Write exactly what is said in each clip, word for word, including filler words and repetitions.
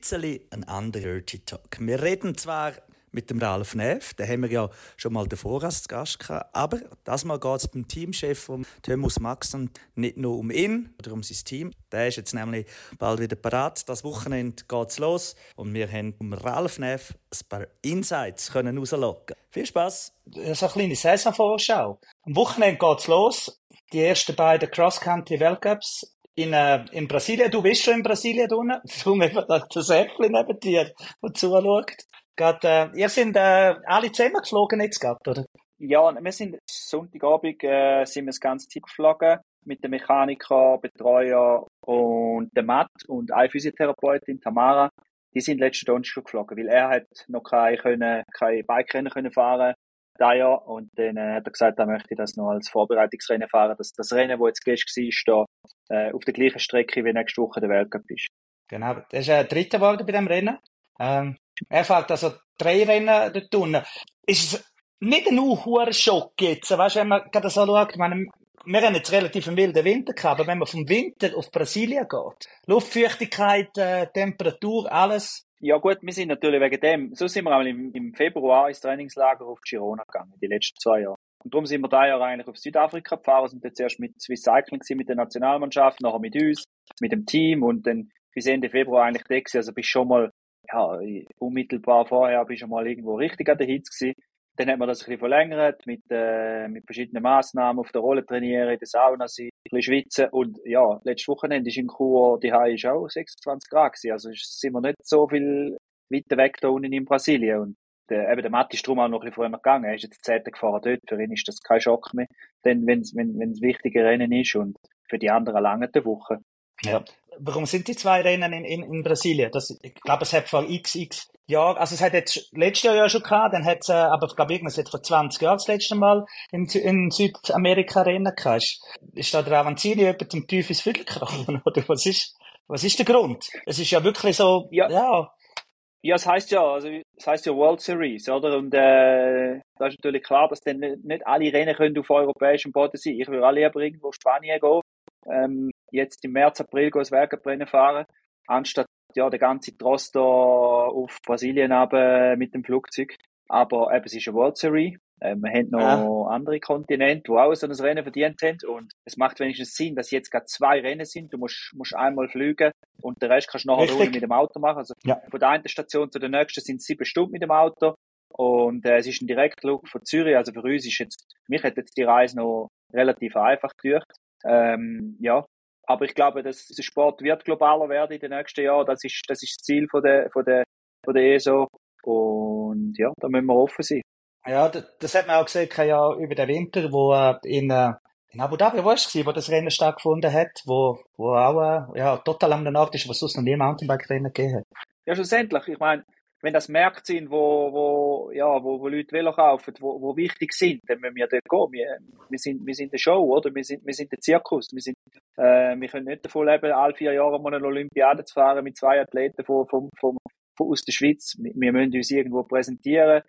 bisschen ein anderer Dirty Talk. Wir reden zwar mit dem Ralf Näf, den haben wir ja schon mal davor als Gast gehabt, aber das Mal geht es beim Teamchef um Thomas Maxson nicht nur um ihn oder um sein Team. Der ist jetzt nämlich bald wieder parat. Das Wochenende geht es los und wir haben um Ralf Näf ein paar Insights können rauslocken. Viel Spass! So eine kleine Saisonvorschau. Am Wochenende geht es los. Die ersten beiden Cross-Country-Weltcups in, äh, in Brasilien. Du bist schon in Brasilien unten. Darum eben das Äpfel neben dir, das zuschaut. Gerade, äh, ihr seid äh, alle zusammen geflogen jetzt gerade, oder? Ja, wir sind Sonntagabend äh, sind wir das ganze Team geflogen mit dem Mechaniker, Betreuer und dem Matt und eine Physiotherapeutin, Tamara. Die sind letzten Donnerstag geflogen, weil er hat noch kein, können, kein Bike-Rennen können fahren da Jahr. Und dann äh, hat er gesagt, er möchte das noch als Vorbereitungsrennen fahren. Das, das Rennen, das jetzt gestern war, ist da äh, auf der gleichen Strecke wie nächste Woche der Weltcup ist. Genau, er ist äh, Dritter geworden bei diesem Rennen. Ähm, er fährt also drei Rennen dort unten. Ist es nicht ein hoher Schock jetzt, weißt du, wenn man gerade so schaut, ich meine, wir haben jetzt relativ einen wilden Winter gehabt, aber wenn man vom Winter auf Brasilien geht, Luftfeuchtigkeit, äh, Temperatur, alles. Ja gut, wir sind natürlich wegen dem, so sind wir einmal im, im Februar ins Trainingslager auf Girona gegangen, die letzten zwei Jahre. Und darum sind wir da ja eigentlich auf Südafrika gefahren, sind jetzt erst mit Swiss Cycling gewesen, mit der Nationalmannschaft, nachher mit uns, mit dem Team und dann bis Ende Februar eigentlich da gewesen, also bist schon mal, ja, unmittelbar vorher bist schon mal irgendwo richtig an der Hitze gewesen. Dann hat man das ein bisschen verlängert, mit, äh, mit verschiedenen Massnahmen, auf der Rolle trainieren, in der Sauna sein, ein bisschen schwitzen. Und ja, letztes Wochenende ist in Chur, die Haie ist auch sechsundzwanzig Grad gewesen. Also sind wir nicht so viel weiter weg da unten in Brasilien. Und äh, eben der Matt ist darum auch noch ein bisschen vorher gegangen. Er ist jetzt zehn gefahren dort. Für ihn ist das kein Schock mehr. Denn wenn's, wenn, wenn es wichtige Rennen ist und für die anderen lange der Woche. Ja. Warum sind die zwei Rennen in, in, in Brasilien? Das, ich glaube, es hat vor x, x Jahren, also es hat jetzt letztes Jahr ja schon gehabt, dann hat es, äh, aber ich glaube, irgendwas hat vor zwanzig Jahren das letzte Mal in, in Südamerika Rennen gehabt. Ist, ist da der Avanzini jemand zum Teufelsviertel gekommen, oder was ist, was ist der Grund? Es ist ja wirklich so, ja. ja. Ja, es heisst ja, also, es heisst ja World Series, oder? Und, äh, da ist natürlich klar, dass dann nicht, nicht alle Rennen können auf europäischem Boden sein. Ich würde auch lieber irgendwo Spanien gehen, ähm, jetzt im März, April gehen das Weltcuprennen fahren, anstatt, ja, den ganzen Trost da auf Brasilien runter mit dem Flugzeug. Aber eben, es ist eine World Series. Äh, wir haben noch ja. andere Kontinente, die auch so ein Rennen verdient haben. Und es macht wenigstens Sinn, dass jetzt gerade zwei Rennen sind. Du musst, musst einmal fliegen und den Rest kannst du nachher mit dem Auto machen. Also ja. Von der einen Station zu der nächsten sind es sieben Stunden mit dem Auto. Und äh, es ist ein Direktflug von Zürich. Also für uns ist jetzt, mich hat jetzt die Reise noch relativ einfach gedauert. Ähm, ja. Aber ich glaube, dass der Sport wird globaler werden in den nächsten Jahren. Das ist, das ist das Ziel von der, von der, von der E S O. Und ja, da müssen wir offen sein. Ja, das hat man auch gesehen, ja, über den Winter, wo äh, in, äh, in Abu Dhabi, wo ist es, wo das Rennen stattgefunden hat, wo, wo auch, äh, ja, total am Ort ist, wo es sonst noch nie Mountainbike-Rennen gegeben hat. Ja, schlussendlich, ich meine, wenn das Märkte sind, wo, wo, ja, wo, wo Leute Velo kaufen, wo, wo wichtig sind, dann müssen wir dort gehen. Wir, wir sind, wir sind der Show, oder? Wir sind, wir sind der Zirkus. Wir sind, äh, wir können nicht davon leben, alle vier Jahre mal eine Olympiade zu fahren mit zwei Athleten von, von, von, von aus der Schweiz. Wir müssen uns irgendwo präsentieren.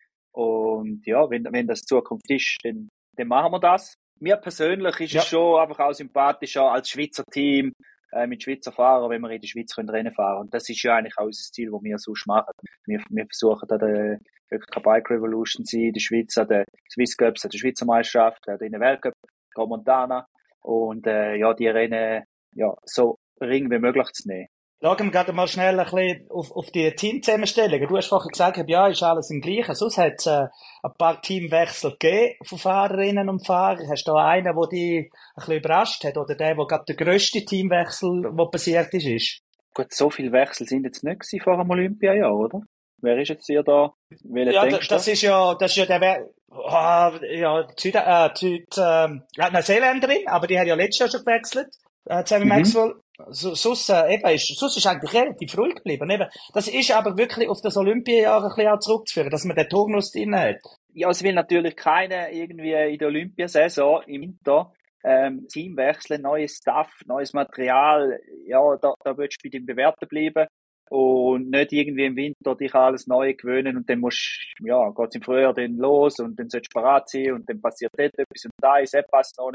Und ja, wenn, wenn das Zukunft ist, dann, dann machen wir das. Mir persönlich ist ja. es schon einfach auch sympathischer als Schweizer Team, äh, mit Schweizer Fahrern, wenn wir in der Schweiz können Rennen fahren. Und das ist ja eigentlich auch unser Ziel, das wir sonst machen. Wir, wir versuchen an der Bike Revolution zu sein, in der Schweiz, an der Swiss Cups, an der Schweizer Meisterschaft, an der Weltcup, Grand Montana. Und, äh, ja, die Rennen, ja, so ring wie möglich zu nehmen. Schauen wir gerade mal schnell ein bisschen auf, auf die Teamzusammenstellungen. Du hast vorhin gesagt, ja, ist alles im Gleichen. Sonst hat es äh, ein paar Teamwechsel gegeben von Fahrerinnen und Fahrern. Hast du da einen, der dich ein bisschen überrascht hat? Oder der, der gerade der grösste Teamwechsel, der passiert ist, ist? Gut, so viele Wechsel sind jetzt nicht gewesen vor dem Olympiajahr, oder? Wer ist jetzt hier da? Welcher ja, denkst das du? ist ja, das ist ja der, oh, ja, die Süd, äh, die Süd, äh, Neuseeländerin, aber die hat ja letztes Jahr schon gewechselt, äh, Sammy mhm. Maxwell. So, sonst, äh, eben, ist, sonst ist eigentlich relativ ruhig geblieben. Eben, das ist aber wirklich auf das Olympiajahr ein bisschen auch zurückzuführen, dass man den Turnus drin hat. Ja, es will natürlich keiner irgendwie in der Olympiasaison im Winter ähm, Team wechseln, neues Stuff, neues Material. Ja, da, da willst du bei dem Bewährten bleiben und nicht irgendwie im Winter dich an alles Neue gewöhnen und dann musst, ja, geht's im Frühjahr dann los und dann sollst du parat sein und dann passiert dort etwas und da ist, das passt noch nicht.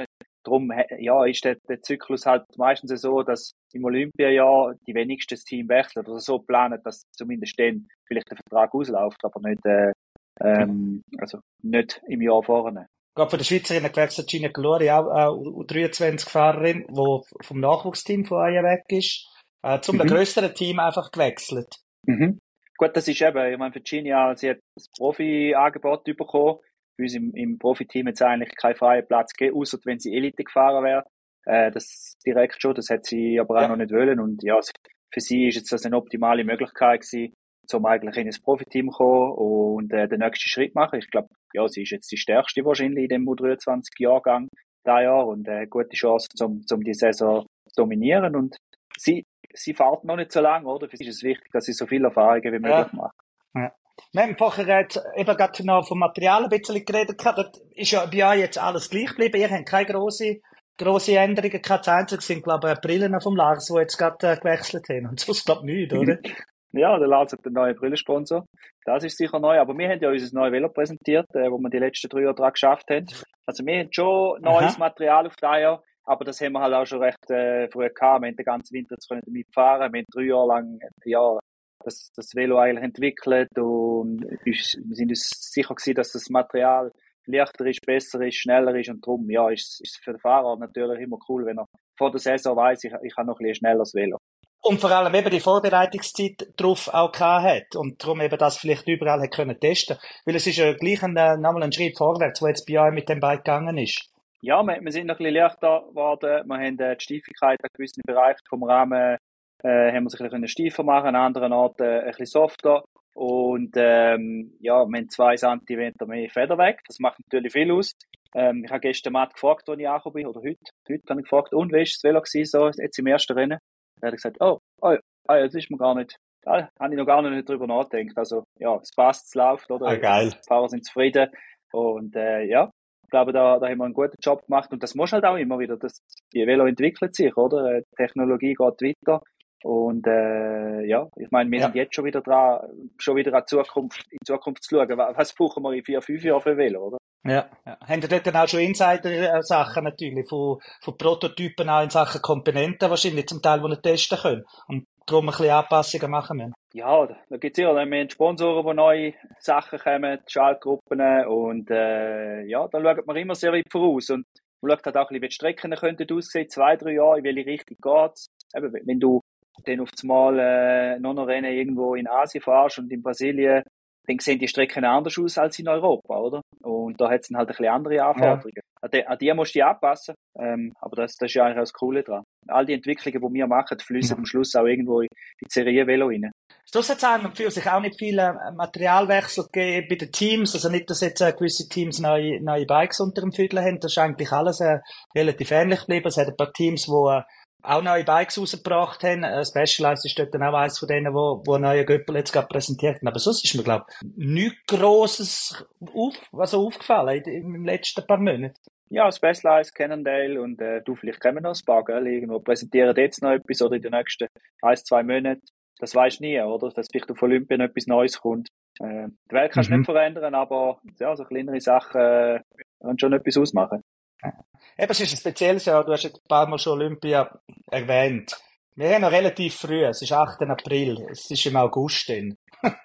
darum, ja, ist der, der Zyklus halt meistens so, dass im Olympiajahr die wenigsten das Team wechseln oder so planen, dass zumindest dann vielleicht der Vertrag ausläuft, aber nicht, äh, ähm, also nicht im Jahr vorne. Gerade von der Schweizerin gewechselt, Gina Glory, auch äh, U dreiundzwanzig-Fahrerin, die vom Nachwuchsteam von euch weg ist, äh, zum mhm. grösseren Team einfach gewechselt. Mhm. Gut, das ist eben, ich meine, Virginia, sie hat das Profi-Angebot bekommen. Bei uns im, im Profiteam hat es eigentlich keinen freien Platz gegeben, außer wenn sie Elite gefahren wäre. Äh, das direkt schon, das hat sie aber auch ja. noch nicht wollen. Und ja, für sie ist jetzt das eine optimale Möglichkeit gewesen, um eigentlich in das Profiteam zu kommen und äh, den nächsten Schritt machen. Ich glaube, ja, sie ist jetzt die stärkste wahrscheinlich in dem U dreiundzwanzig-Jahrgang da Jahr und äh, gute Chance, um, um die Saison zu dominieren. Und sie, sie fährt noch nicht so lange, oder? Für sie ist es wichtig, dass sie so viele Erfahrungen wie möglich ja. macht. Ja. Wir haben vorher jetzt eben gerade noch vom Material ein bisschen geredet. Das ist ja bei euch jetzt alles gleich geblieben. Ihr habt keine grosse, grosse Änderungen gehabt. Das Einzige sind, glaube ich, Brillen vom Lars, die jetzt gerade äh, gewechselt haben. Und sonst, glaube ich, nicht, oder? Ja, der Lars hat einen neuen Brillensponsor. Das ist sicher neu. Aber wir haben ja unser neues Velo präsentiert, äh, wo wir die letzten drei Jahre dran geschafft haben. Also wir haben schon neues Aha. Material auf das Jahr. Aber das haben wir halt auch schon recht äh, früh gehabt. Wir haben den ganzen Winter jetzt können damit fahren. Wir haben drei Jahre lang, ja, das, das Velo eigentlich entwickelt und wir sind uns sicher gewesen, dass das Material leichter ist, besser ist, schneller ist und darum, ja, ist es für den Fahrer natürlich immer cool, wenn er vor der Saison weiss, ich, ich habe noch ein bisschen schnelleres Velo. Und vor allem eben die Vorbereitungszeit drauf auch gehabt hat und darum eben das vielleicht überall hat können testen, weil es ist ja gleich ein, nochmal ein Schritt vorwärts, wo jetzt bei euch mit dem Bike gegangen ist. Ja, wir, wir sind noch ein bisschen leichter geworden, wir haben die Steifigkeit in gewissen Bereichen vom Rahmen Äh, haben wir sich ein bisschen steifer machen, an anderen Orten äh, ein bisschen softer. Und ähm, ja, wir haben zwei Zentimeter mehr Feder weg. Das macht natürlich viel aus. Ähm, ich habe gestern Matt gefragt, als ich angekommen bin, oder heute. Heute habe ich gefragt, und wie war das Velo gewesen, so, jetzt im ersten Rennen? Da hat er gesagt, oh, oh, oh das ist mir gar nicht, da habe ich noch gar nicht drüber nachgedacht. Also ja, es passt, es läuft, oder? Ah, geil. Die Fahrer sind zufrieden. Und äh, ja, ich glaube, da, da haben wir einen guten Job gemacht. Und das muss halt auch immer wieder. Das, die Velo entwickelt sich, oder? Die Technologie geht weiter. Und äh, ja, ich meine, wir ja. sind jetzt schon wieder dran, schon wieder an Zukunft, in Zukunft zu schauen. Was brauchen wir in vier, fünf Jahren für Velo, oder? Ja. ja. Haben ihr dort dann auch schon Insider-Sachen natürlich, von, von Prototypen auch in Sachen Komponenten wahrscheinlich zum Teil, die ihr testen können und darum ein bisschen Anpassungen machen müssen? Ja, da gibt es ja, wir haben Sponsoren, die neue Sachen kommen, Schaltgruppen und äh, ja, da schaut man immer sehr weit voraus und man schaut halt auch ein bisschen, wie die Strecken könnten aussehen, zwei, drei Jahre, in welche Richtung geht's. Eben, wenn du dann auf einmal äh, noch ein Rennen irgendwo in Asien fahrst und in Brasilien, dann sehen die Strecken anders aus als in Europa, oder? Und da hat es dann halt ein bisschen andere Anforderungen. Ja. An, die, an die musst du dich anpassen, ähm, aber das, das ist ja eigentlich auch das Coole dran. All die Entwicklungen, die wir machen, fließen ja. am Schluss auch irgendwo in die Serie-Velo rein. Es hat es für sich auch nicht viele Materialwechsel gegeben bei den Teams, also nicht, dass jetzt äh, gewisse Teams neue, neue Bikes unter dem Viertel haben, das ist eigentlich alles äh, relativ ähnlich geblieben. Es hat ein paar Teams, die äh, auch neue Bikes rausgebracht haben. Äh, Specialized ist dort dann auch eines von denen, wo, wo neue Göppel jetzt gerade präsentiert haben. Aber sonst ist mir, glaube ich, nichts Grosses auf, also aufgefallen in, im letzten paar Monaten. Ja, Specialized, Cannondale und äh, du, vielleicht kommen noch ein paar, gell? Irgendwo präsentieren jetzt noch etwas oder in den nächsten ein, zwei Monaten. Das weisst du nie, oder? Dass vielleicht auf Olympia noch etwas Neues kommt. Äh, die Welt kannst du mhm. nicht verändern, aber ja, so kleinere Sachen äh, können schon etwas ausmachen. Eben, es ist ein spezielles Jahr. Du hast jetzt ein paar Mal schon Olympia erwähnt. Wir haben noch relativ früh. Es ist achter April. Es ist im August dann.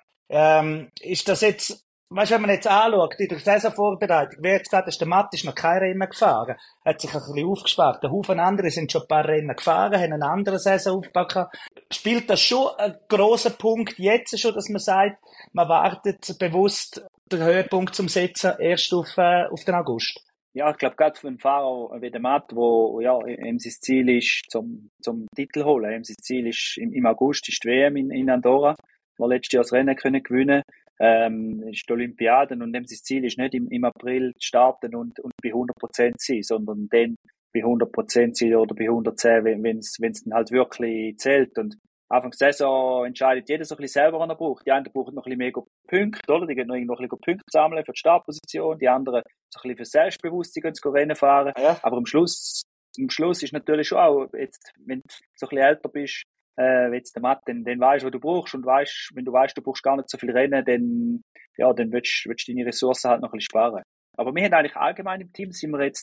ähm, ist das jetzt, weißt du, wenn man jetzt anschaut, in der Saisonvorbereitung, wie jetzt gesagt, ist der Matt ist noch kein Rennen gefahren. Hat sich ein bisschen aufgespart. Der Haufen andere sind schon ein paar Rennen gefahren, haben einen anderen Saisonaufbau gehabt. Spielt das schon einen grossen Punkt jetzt schon, dass man sagt, man wartet bewusst den Höhepunkt zum Setzen erst auf, äh, auf den August? Ja, ich glaube, gerade für einen Fahrer wie der Matt, wo, ja, ihm sein Ziel ist, zum, zum Titel holen. Ihm sein Ziel ist, im, im August ist die W M in, in Andorra, wo er letztes Jahr das Rennen können gewinnen, ähm, ist die Olympiade und ihm sein Ziel ist nicht im, im April zu starten und, und bei hundert Prozent sein, sondern dann bei hundert Prozent sein oder bei hundertzehn, wenn es, wenn es dann halt wirklich zählt. Und Anfang der Saison entscheidet jeder so ein bisschen selber, was er braucht. Die einen brauchen noch ein bisschen mehr Punkte, oder? Die gehen noch ein bisschen Punkte sammeln für die Startposition. Die anderen so ein bisschen für Selbstbewusstsein zu Rennen fahren. Ja. Aber am Schluss, am Schluss ist natürlich schon auch, jetzt, wenn du so ein bisschen älter bist, äh, wie jetzt der Matt, dann, dann weißt du, was du brauchst. Und weißt, wenn du weißt, du brauchst gar nicht so viel Rennen, dann, ja, dann willst, willst du deine Ressourcen halt noch ein bisschen sparen. Aber wir haben eigentlich allgemein im Team, sind wir jetzt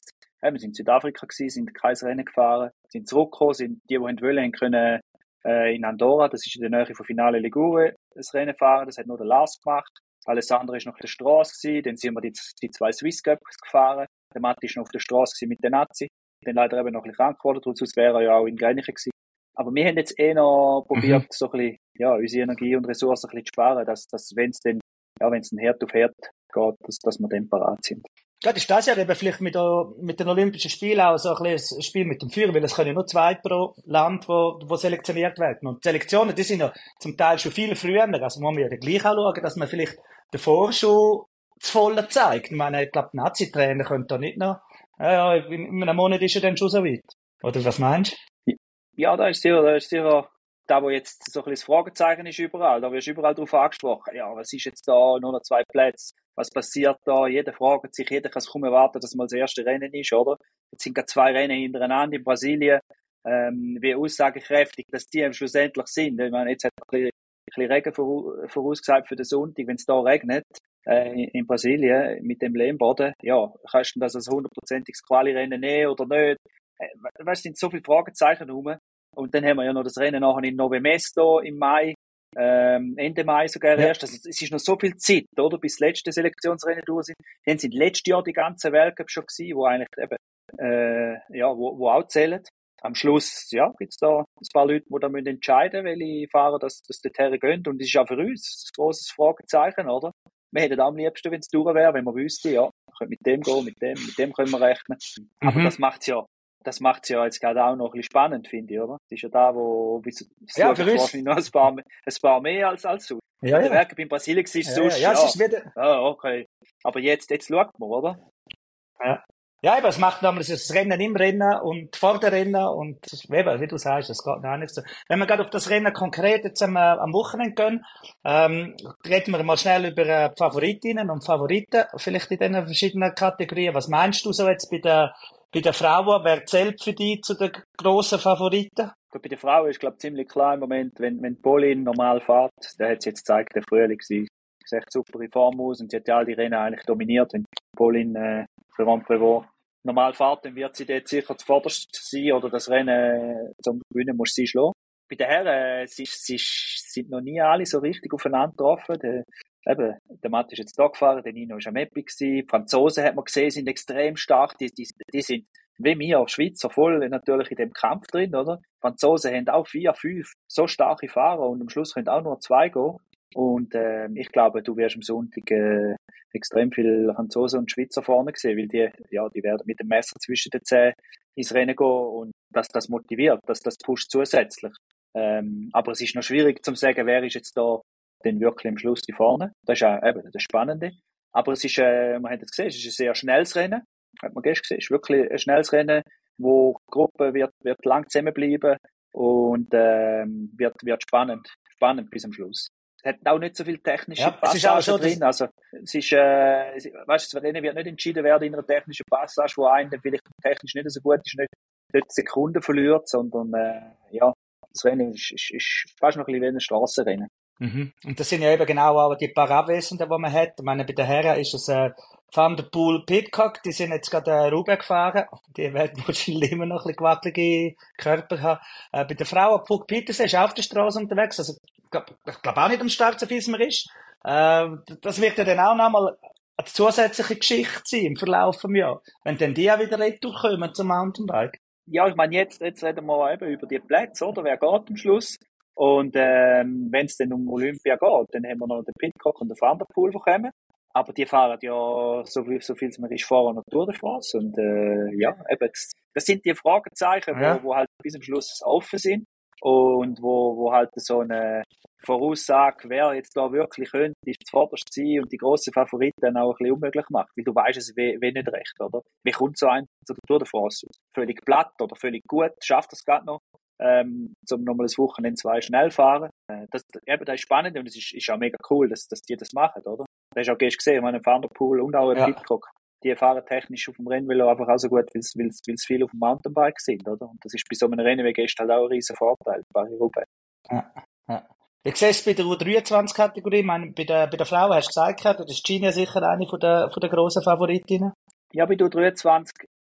Ja, wir sind in Südafrika gewesen, sind kein Rennen gefahren, sind zurückgekommen, sind die, die wollen, haben können, äh, in Andorra, das ist in der Nähe von Finale Ligure, das Rennen fahren, das hat nur der Lars gemacht. Alles andere ist noch auf der Straße gewesen, dann sind wir die, die zwei Swiss Cups gefahren. Der Matti ist noch auf der Straße mit den Nazi. Dann leider eben noch ein bisschen krank geworden, sonst wäre er ja auch in Grenchen gewesen. Aber wir haben jetzt eh noch probiert, mhm. so ein bisschen, ja, unsere Energie und Ressourcen ein bisschen zu sparen, dass, dass wenn es dann, ja, wenn es dann Herd auf Herd geht, dass, dass wir dann parat sind. Gerade ist das ja eben vielleicht mit, der, mit den Olympischen Spielen auch so ein bisschen ein Spiel mit dem Feuer, weil es können ja nur zwei pro Land, wo, wo selektioniert werden. Und die Selektionen, die sind ja zum Teil schon viel früher, also muss man ja gleich auch schauen, dass man vielleicht davor schon das Volle zeigt. Ich meine, ich glaube, die Nazi-Trainer können da nicht noch, ja, ja, in einem Monat ist er dann schon so weit. Oder was meinst du? Ja, da ist sicher, da ist sicher, da wo jetzt so ein bisschen das Fragezeichen ist überall, da wirst du überall drauf angesprochen. Ja, was ist jetzt da, nur noch zwei Plätze? Was passiert da? Jeder fragt sich, jeder kann es kaum erwarten, dass mal das erste Rennen ist, oder? Jetzt sind gerade zwei Rennen hintereinander in Brasilien, ähm, wie aussagekräftig, dass die schlussendlich sind. Ich meine, jetzt hat er ein bisschen, ein bisschen Regen vorausgesagt für den Sonntag, wenn es da regnet, äh, in Brasilien, mit dem Lehmboden. Ja, kannst du das als hundertprozentiges Quali-Rennen nehmen oder nicht? Äh, weißt, es sind so viele Fragezeichen rum. Und dann haben wir ja noch das Rennen nachher in Nove Mesto im Mai, ähm, Ende Mai sogar ja. erst. Also, es ist noch so viel Zeit, oder? Bis das letzte Selektionsrennen durch sind. Dann sind letztes Jahr die ganzen Weltcup schon gewesen, wo eigentlich eben, äh, ja, wo, wo auch zählen. Am Schluss, ja, gibt's da ein paar Leute, die da müssen entscheiden, welche Fahrer das, das dorthin gehen. Und das ist auch für uns ein grosses Fragezeichen, oder? Wir hätten am liebsten, wenn es durch wäre, wenn wir wüssten, ja, wir können mit dem gehen, mit dem, mit dem können wir rechnen. Mhm. Aber das macht's ja. Das macht's ja jetzt gerade auch noch ein bisschen spannend, finde ich, oder? Das ist ja da, wo, bis, es ja, für uns wahrscheinlich noch ein paar, ein paar mehr als, als so. Ja, der ja. Werk in Brasilien war es ja, sonst, ja, ja. ja. Es ist wieder... Ah, okay. Aber jetzt, jetzt schaut man, oder? Ja. Ja, eben, es macht damals das Rennen im Rennen und vor dem Rennen und, eben, wie du sagst, das geht gar nicht so. Wenn wir gerade auf das Rennen konkret jetzt am, am Wochenende gehen, ähm, reden wir mal schnell über äh, Favoritinnen und Favoriten, vielleicht in diesen verschiedenen Kategorien. Was meinst du so jetzt bei der Bei den Frauen, wer zählt für dich zu den grossen Favoriten? Gut, bei den Frauen ist, glaube ich, ziemlich klar im Moment, wenn, wenn Pauline normal fährt, der hat es jetzt gezeigt, der Frühling, sie ist echt super in Form aus und sie hat ja all die Rennen eigentlich dominiert. Wenn Pauline, äh, Florent Prévost normal fährt, dann wird sie dort sicher zuvorderst sein oder das Rennen zum Gewinnen muss sie schlagen. Bei den Herren, äh, sie, sie sind noch nie alle so richtig aufeinander getroffen. Der, Eben, der Matt ist jetzt da gefahren, der Nino war am Epi gewesen. Die Franzosen, hat man gesehen, sind extrem stark. Die, die, die sind, wie wir, Schweizer, voll natürlich in dem Kampf drin, oder? Die Franzosen haben auch vier, fünf so starke Fahrer und am Schluss können auch nur zwei gehen. Und, äh, ich glaube, du wirst am Sonntag, äh, extrem viele Franzosen und Schweizer vorne sehen, weil die, ja, die werden mit dem Messer zwischen den Zähnen ins Rennen gehen und dass das motiviert, dass das pusht zusätzlich. Ähm, aber es ist noch schwierig zu sagen, wer ist jetzt da dann wirklich am Schluss die vorne. Das ist auch eben das Spannende. Aber es ist, äh, man hat es gesehen, es ist ein sehr schnelles Rennen. Hat man gestern gesehen, es ist wirklich ein schnelles Rennen, wo die Gruppe wird, wird lang zusammenbleiben und, ähm, wird, wird spannend. Spannend bis am Schluss. Es hat auch nicht so viel technische ja, Passagen drin. Also, es ist, äh, weißt du, das Rennen wird nicht entschieden werden in einer technischen Passage, wo einer vielleicht technisch nicht so gut ist, nicht, nicht Sekunden verliert, sondern, äh, ja, das Rennen ist, ist, ist fast noch ein bisschen wie ein Strassenrennen. Mhm. Und das sind ja eben genau auch die paar Abwesenden, die man hat. Ich meine, bei den Herren ist es äh, Van der Poel, Pidcock, die sind jetzt gerade äh, Roubaix gefahren. Die werden wahrscheinlich immer noch ein bisschen gewackelige Körper haben. Äh, bei den Frauen, Puk Petersen ist auch auf der Straße unterwegs. Also, ich glaube glaub auch nicht am Start, so viel es mir ist. Äh, das wird ja dann auch nochmal eine zusätzliche Geschichte sein im Verlauf des Jahres. Wenn dann die auch wieder retour kommen zum Mountainbike. Ja, ich meine, jetzt, jetzt reden wir eben über die Plätze, oder? Wer geht am Schluss? Und ähm, wenn es dann um Olympia geht, dann haben wir noch den Pidcock und den Van der Poel, die kommen. Aber die fahren ja so viel, so viel es mir ist, vorher noch Tour de France. Und äh, ja, eben, das sind die Fragezeichen, ja. wo, wo halt bis zum Schluss offen sind. Und wo, wo halt so eine Voraussage, wer jetzt da wirklich könnte, ist zuvorderst sein und die grossen Favoriten auch ein bisschen unmöglich macht. Weil du weißt es wie, wie nicht recht, oder? Wie kommt so ein zu der Tour de France? Völlig platt oder völlig gut, schafft das gerade noch? Ähm, zum nochmal das Wochenende zwei schnell fahren. Äh, das, eben, das ist spannend und es ist, ist auch mega cool, dass, dass die das machen, oder? Das hast du auch gestern gesehen, meine Van der Poel und auch ein ja. Pidcock. Die fahren technisch auf dem Rennvelo einfach auch so gut, weil es viel auf dem Mountainbike sind, oder? Und das ist bei so einem Rennen wie gestern halt auch ein riesen Vorteil, bei Roubaix. Ja, ja. Wie siehst du bei der U dreiundzwanzig-Kategorie? Ich meine, bei der, bei der Frau hast du gesagt, das ist Gina sicher eine von der, von der grossen Favoritinnen. Ja, bei der U dreiundzwanzig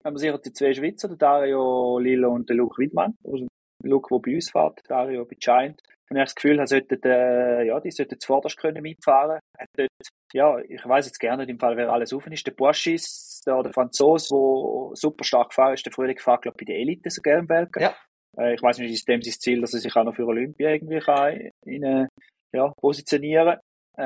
haben wir sicher die zwei Schweizer, der Dario Lillo und der Luke Widmann. Also, Luke, der bei uns fährt, Dario bei Giant. Und ich habe das Gefühl, er sollte, äh, ja, die sollten zuvorderst können mitfahren. Er dort, ja, ich weiss jetzt gerne nicht im Fall, wer alles offen ist. Der Boischis, der, der Franzose, der super stark gefahren ist, der früher gefahren, glaube ich, bei der Elite sogar im Belgien. Ja. Äh, ich weiss nicht, ist dem sein Ziel, dass er sich auch noch für Olympia irgendwie kann, in, äh, ja, positionieren.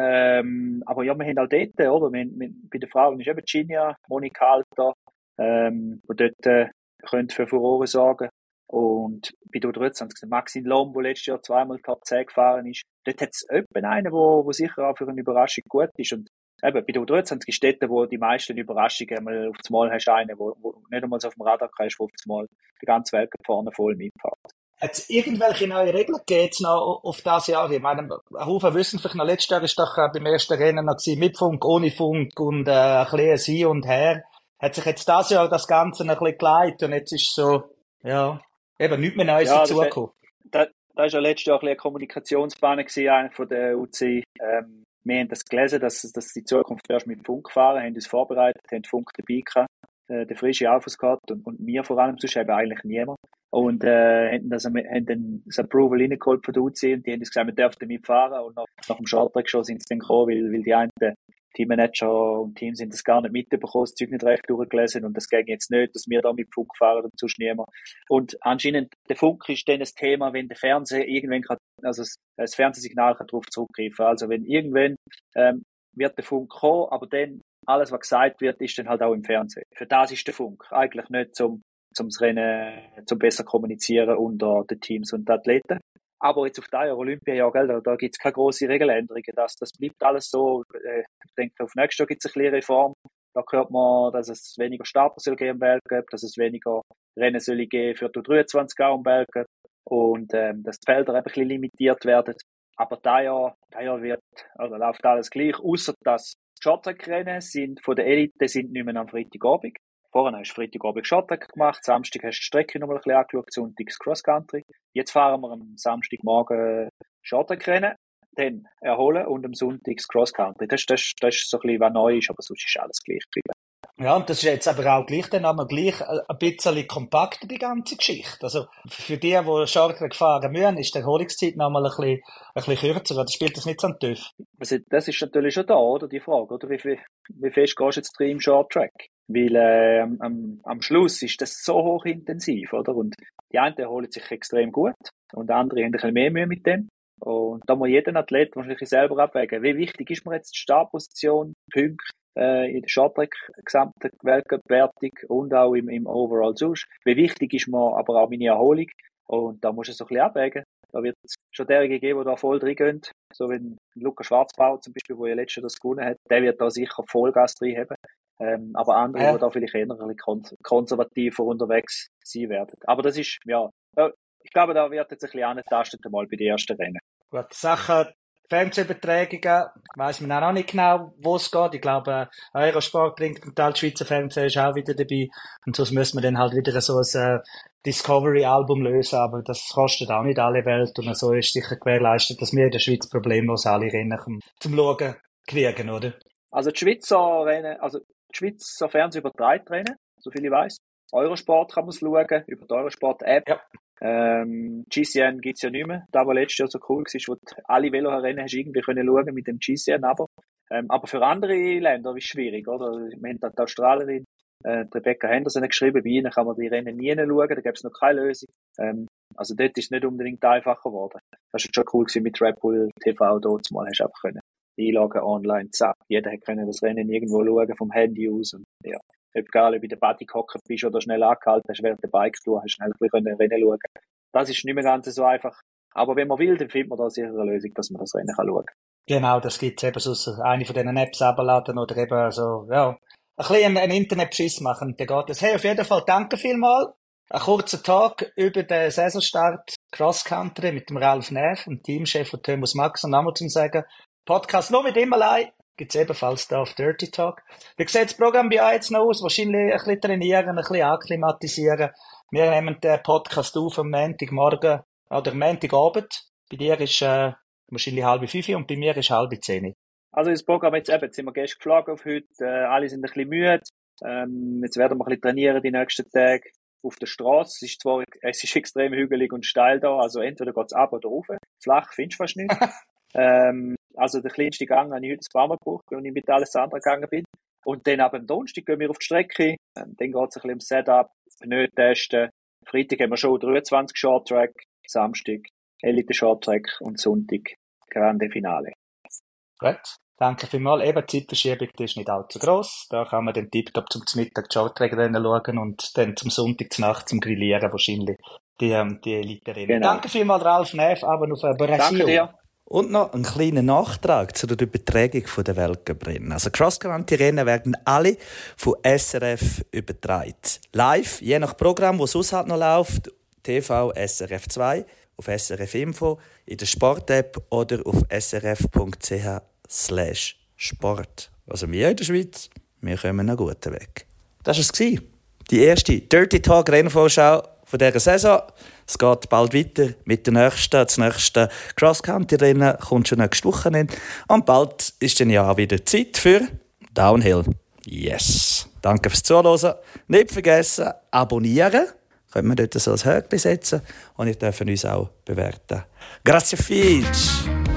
Ähm, aber ja, wir haben auch dort, oder? Wir, wir, bei den Frauen ist eben Ginia, Monika Alter, ähm, die dort, äh, können für Furore sorgen. Und bei der U dreiundzwanzig, Maxine Lom, der letztes Jahr zweimal Top zehn gefahren ist, dort hat es jemanden einen, wo, wo sicher auch für eine Überraschung gut ist. Und eben, bei der U dreiundzwanzig ist dort, wo die meisten Überraschungen mal auf das Mal hast, einen, wo, wo nicht einmal so auf dem Radar hast, wo auf das Mal die ganze Welt vorne voll mitfährt. Hat es irgendwelche neue Regeln gegeben noch auf das Jahr? Ich meine, ein Haufen wissen vielleicht noch, letztes Jahr ist doch äh, beim ersten Rennen noch gewesen, mit Funk, ohne Funk und äh, ein bisschen Hin und Her. Hat sich jetzt das Jahr das Ganze ein bisschen geleitet und jetzt ist so, ja, eben nichts mehr Neues Ja, dazugekommen. Da, da ist ja letztes Jahr ein bisschen eine Kommunikationsbahn gewesen, einer von der U C. Ähm, wir haben das gelesen, dass, dass die Zukunft erst mit Funk fahren, haben uns vorbereitet, haben Funk dabei gehabt, äh, der frische Aufus gehabt und, und wir vor allem, sonst eben eigentlich niemand. Und, äh, haben das, haben dann das Approval reingeholt von der U C und die haben uns gesagt, wir dürfen damit fahren und nach, nach dem Shorttrack schon sind sie dann gekommen, weil, weil die einen Teammanager und Teams sind das gar nicht mitbekommen, das Zeug nicht recht durchgelesen und das ging jetzt nicht, dass wir da mit Funk fahren und sonst niemand. Und anscheinend, der Funk ist dann ein Thema, wenn der Fernseher irgendwann kann, also das, das Fernsehsignal kann darauf zurückgreifen. Also wenn irgendwann, ähm, wird der Funk kommen, aber dann alles, was gesagt wird, ist dann halt auch im Fernsehen. Für das ist der Funk. Eigentlich nicht zum, zum das Rennen, zum besser kommunizieren unter den Teams und den Athleten. Aber jetzt auf das Jahr Olympiajahr, gell, da, da gibt es keine grosse Regeländerungen. Das, das bleibt alles so. Äh, ich denke, auf nächstes Jahr gibt es eine kleine Reform. Da hört man, dass es weniger Starter soll geben im Weltcup, dass es weniger Rennen soll geben für die U dreiundzwanzig auch im Weltcup und ähm, dass die Felder ein bisschen limitiert werden. Aber das Jahr, das Jahr wird, also läuft alles gleich, außer dass die Shorttrack-Rennen sind von der Elite sind nicht mehr am Freitagabend. Vorher hast du Freitagabend Shorttrack gemacht, Samstag hast du die Strecke noch mal ein bisschen angeschaut, Sonntags Cross-Country. Jetzt fahren wir am Samstagmorgen Shorttrack-Rennen, dann erholen und am Sonntag Cross-Country. Das, das, das ist so ein bisschen, was neu ist, aber sonst ist alles gleich geblieben. Ja, und das ist jetzt aber auch gleich dann einmal gleich ein bisschen kompakter, die ganze Geschichte. Also, für die, die Shorttrack fahren müssen, ist die Erholungszeit noch mal ein bisschen, ein bisschen kürzer, oder spielt das nicht so ein TÜV? Also, das ist natürlich schon da, oder? Die Frage, oder? Wie, viel, wie fest gehst du jetzt drin im Shorttrack? Weil, äh, am, am Schluss ist das so hochintensiv, oder? Und die einen erholen sich extrem gut und andere haben ein bisschen mehr Mühe mit dem. Und da muss jeder Athlet wahrscheinlich selber abwägen. Wie wichtig ist mir jetzt die Startposition, Punkte, äh, in der Shorttrack gesamten Weltcup-Wertung und auch im, im Overall sonst. Wie wichtig ist mir aber auch meine Erholung? Und da musst du so ein bisschen abwägen. Da wird es schon derjenige geben, die da voll drin gehen. So wie Lukas Schwarzbauer zum Beispiel, der ja letztes Jahr das gewonnen hat, der wird da sicher Vollgas drin haben. Ähm, aber andere, ja, die da vielleicht eher ein bisschen konservativer unterwegs sein werden. Aber das ist, ja, ich glaube, da wird jetzt ein bisschen angetastet einmal bei den ersten Rennen. Gut, Sachen Fernsehübertragungen weiss man auch noch nicht genau, wo es geht. Ich glaube, Eurosport bringt einen Teil, Schweizer Fernsehen ist auch wieder dabei. Und sonst müssen wir dann halt wieder so ein äh, Discovery-Album lösen, aber das kostet auch nicht alle Welt. Und so ist sicher gewährleistet, dass wir in der Schweiz problemlos alle Rennen zum Schauen kriegen, oder? Also die Schweizer Rennen, also die Schweizer Fernsehen übertreibt Rennen, so viel ich weiss. Eurosport kann man es schauen, über die Eurosport-App. Ja. Ähm, G C N gibt's ja nicht mehr. Da, wo letztes Jahr so cool war, wo du alle Velorennen hast irgendwie können schauen mit dem G C N, aber, ähm, aber für andere Länder ist es schwierig, oder? Wir haben da die Australierin, äh, die Rebecca Henderson geschrieben, bei ihnen kann man die Rennen nie schauen, da gäbe es noch keine Lösung. Ähm, also dort ist es nicht unbedingt einfacher geworden. Das war schon cool gewesen mit Red Bull T V, dort mal hast du einfach können einloggen online, zack. Jeder hat können das Rennen irgendwo schauen, vom Handy aus, und ja. Egal, ob du in der Party gehockt bist oder schnell angehalten hast während der Bike-Tour, hast du schnell ein bisschen Rennen schauen. Das ist nicht mehr ganz so einfach. Aber wenn man will, dann findet man da sicher eine Lösung, dass man das Rennen kann schauen kann. Genau, das gibt's eben so eine von diesen Apps abladen oder eben so, ja, ein bisschen einen Internetbeschiss machen, dann geht das. Hey, auf jeden Fall, danke vielmals. Ein kurzer Tag über den Saisonstart Cross-Country mit dem Ralf Neff, dem Teamchef von Thomas Max, und nochmal zum Sagen, Podcast nur mit ihm allein. Gibt's ebenfalls da auf Dirty Talk. Wie sieht das Programm bei euch jetzt noch aus? Wahrscheinlich ein bisschen trainieren, ein bisschen akklimatisieren. Wir nehmen den Podcast auf am Montagmorgen oder Montagabend. Bei dir ist äh, wahrscheinlich halb fünf und bei mir ist halb zehn. Also das Programm jetzt eben, jetzt sind wir gestern geflogen auf heute, äh, alle sind ein bisschen müde. Ähm, jetzt werden wir ein bisschen trainieren die nächsten Tage auf der Straße. Es ist zwar, es ist extrem hügelig und steil da, also entweder geht's ab oder rauf. Flach findest du fast nicht. ähm, also der kleinste Gang habe ich heute ein paar Mal gebraucht, wenn ich mit alles andere gegangen bin. Und dann ab dem Donnerstag gehen wir auf die Strecke. Ähm, dann geht's ein bisschen um Setup, Pneu testen. Freitag haben wir schon dreiundzwanzig Short Track, Samstag Elite Short Track und Sonntag Grande Finale. Gut. Danke vielmals. Eben, die Zeitverschiebung die ist nicht allzu gross. Da kann man dann tiptop zum Mittag die Shorttrack-Rennen schauen und dann zum Sonntag zur Nacht zum Grillieren wahrscheinlich die, ähm, die Elite-Rennen. Genau. Danke vielmals, Ralf Neff, aber auf Brasil. Danke dir. Und noch ein kleiner Nachtrag zu der Übertragung der Weltcuprennen. Also Cross-Country-Rennen werden alle von S R F übertragen. Live, je nach Programm, das sonst halt noch läuft, T V S R F zwei, auf S R F Info, in der Sport-App oder auf s r f punkt c h slash sport. Also wir in der Schweiz, wir kommen noch gut weg. Das war es. Die erste Dirty Talk Rennvorschau von dieser Saison. Es geht bald weiter mit der nächsten. Das nächste Cross-Country-Rennen kommt schon nächste Woche. Und bald ist dann ja wieder Zeit für Downhill. Yes. Danke fürs Zuhören. Nicht vergessen, abonnieren. Können wir dort so als Häkchen setzen. Und ihr dürft uns auch bewerten. Grazie fich.